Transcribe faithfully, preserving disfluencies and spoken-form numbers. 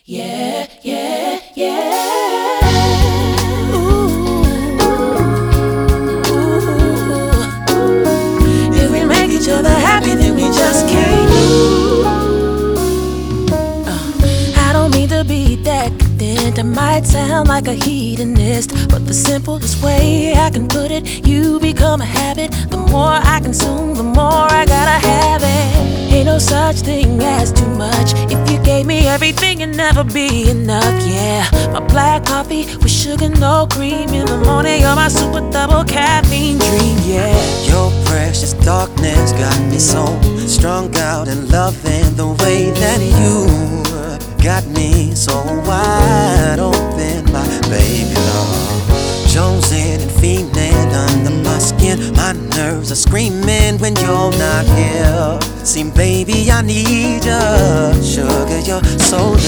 Yeah, yeah, yeah. Ooh, ooh. If we make each other happy, then we just can't lose. Uh, I don't mean to be decadent. I might sound like a hedonist, but the simplest way I can put it, you become a habit. The more I consume, the more I gotta have it. Ain't no such thing as too much. If you gave me everything, it'd never be enough, yeah. My black coffee with sugar, no cream. In the morning, you're my super double caffeine dream, yeah. Your precious darkness got me so strung out and loving the way that you got me so wide open, my baby love. Jonesing and fiending under my skin. My nerves are screaming when you're not here. See, baby, I need ya. Sugar, you're so